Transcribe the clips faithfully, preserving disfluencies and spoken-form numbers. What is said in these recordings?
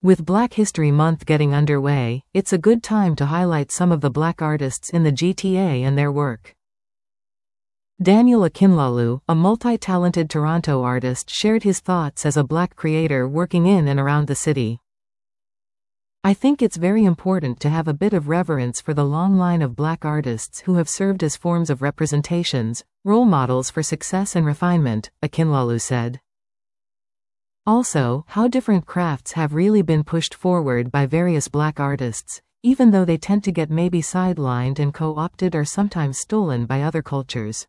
With Black History Month getting underway, it's a good time to highlight some of the Black artists in the G T A and their work. Daniel Akinlolu, a multi-talented Toronto artist, shared his thoughts as a Black creator working in and around the city. I think it's very important to have a bit of reverence for the long line of Black artists who have served as forms of representations, role models for success and refinement, Akinlolu said. Also, how different crafts have really been pushed forward by various Black artists, even though they tend to get maybe sidelined and co-opted or sometimes stolen by other cultures.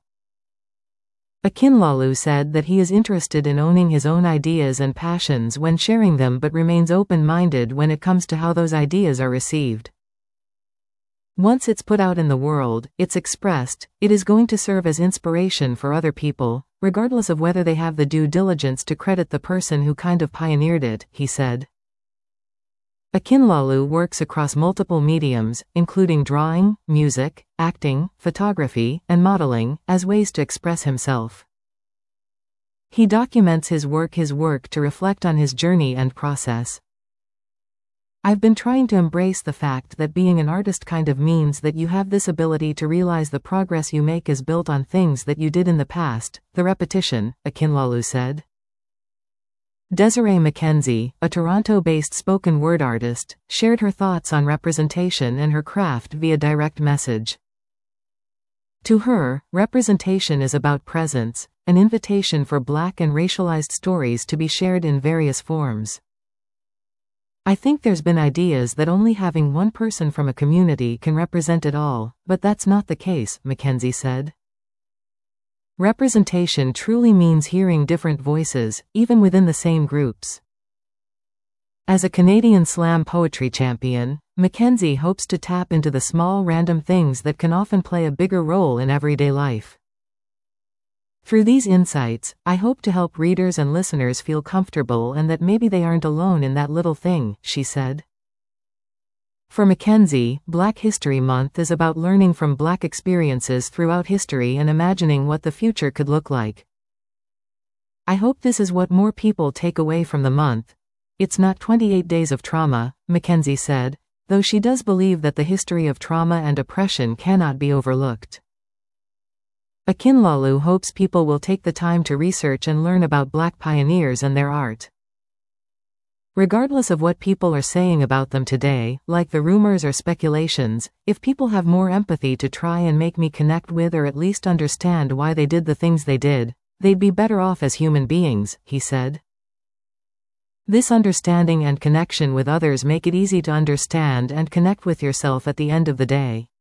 Akinlolu said that he is interested in owning his own ideas and passions when sharing them, but remains open-minded when it comes to how those ideas are received. Once it's put out in the world, it's expressed, it is going to serve as inspiration for other people, regardless of whether they have the due diligence to credit the person who kind of pioneered it, he said. Akinlolu works across multiple mediums, including drawing, music, acting, photography, and modeling, as ways to express himself. He documents his work his work to reflect on his journey and process. I've been trying to embrace the fact that being an artist kind of means that you have this ability to realize the progress you make is built on things that you did in the past, the repetition, Akinlolu said. Desiree McKenzie, a Toronto-based spoken word artist, shared her thoughts on representation and her craft via direct message. To her, representation is about presence, an invitation for Black and racialized stories to be shared in various forms. I think there's been ideas that only having one person from a community can represent it all, but that's not the case, McKenzie said. Representation truly means hearing different voices, even within the same groups. As a Canadian slam poetry champion, McKenzie hopes to tap into the small random things that can often play a bigger role in everyday life. Through these insights, I hope to help readers and listeners feel comfortable and that maybe they aren't alone in that little thing, she said. For McKenzie, Black History Month is about learning from Black experiences throughout history and imagining what the future could look like. I hope this is what more people take away from the month. It's not twenty-eight days of trauma, McKenzie said, though she does believe that the history of trauma and oppression cannot be overlooked. Akinlolu hopes people will take the time to research and learn about Black pioneers and their art. Regardless of what people are saying about them today, like the rumors or speculations, if people have more empathy to try and make me connect with or at least understand why they did the things they did, they'd be better off as human beings, he said. This understanding and connection with others make it easy to understand and connect with yourself at the end of the day.